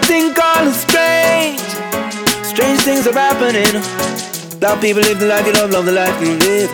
thing called strange. Strange things are happening. Love people live the life you love the life you live.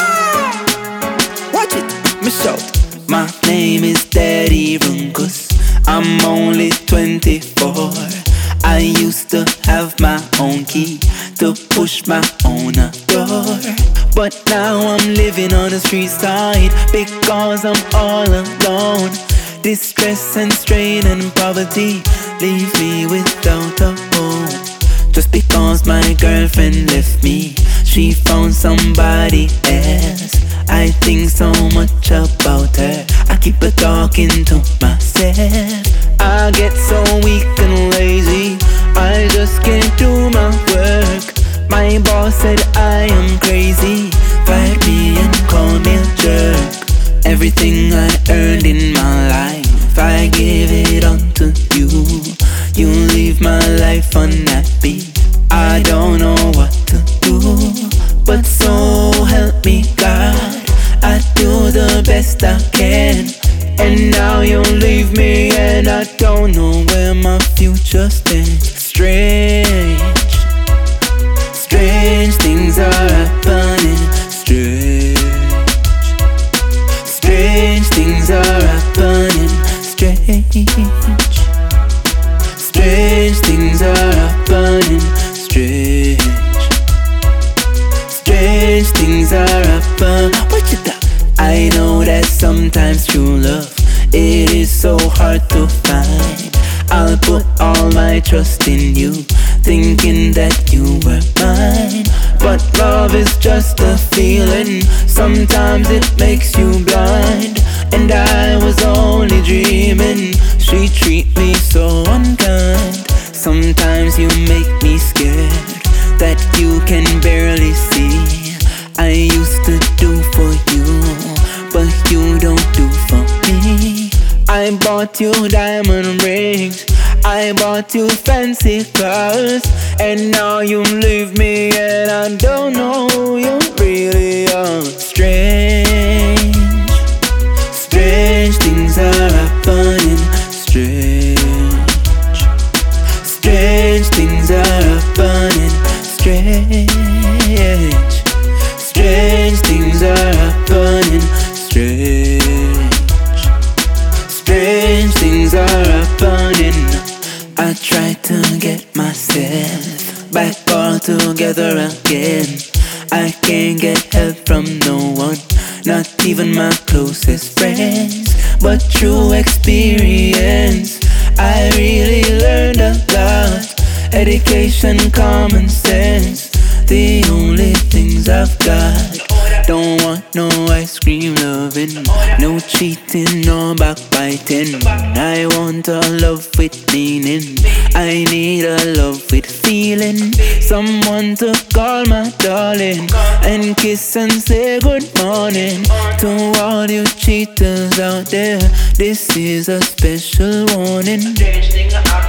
Watch it, me shout. My name is Daddy Runkus. I'm only 24. I used to have my own key to push my own door, but now I'm living on the street side because I'm all alone. Distress and strain and poverty leave me without a home. Just because my girlfriend left me, she found somebody else. I think so much about her, I keep a talking to myself. I get so weak and lazy, I just can't do my work. My boss said I am crazy, fired me and called me a jerk. Everything I earned in my life, I give it unto you. You leave my life unhappy, I don't know what to do. But so help me God, I do the best I can. And now you leave me and I don't know where my future stands. Strange, strange things are happening. Strange, strange things are happening. Strange, strange things are happening. Strange, strange things are happening. What you got? I know that sometimes true love, it is so hard to find. I'll put all my trust in you, thinking that you were mine. But love is just a feeling, sometimes it makes you blind. And I was only dreaming, she treat me so unkind. Sometimes you make me scared that you can barely see. I used to do for you, but you don't do for me. I bought you diamond rings, I bought you fancy cars, and now you leave me and I don't know who you really are. Strange, strange things are happening. Strange, strange things are happening. Strange, strange things are happening. Strange, strange things are happening. I try to get myself back all together again. I can't get help from no one, not even my closest friends. But through experience, I really learned a lot. Education, common sense, the only things I've got. Don't want no ice cream loving, no cheating, no backbiting. I want a love with meaning, I need a love with feeling. Someone to call my darling and kiss and say good morning. To all you cheaters out there, this is a special warning.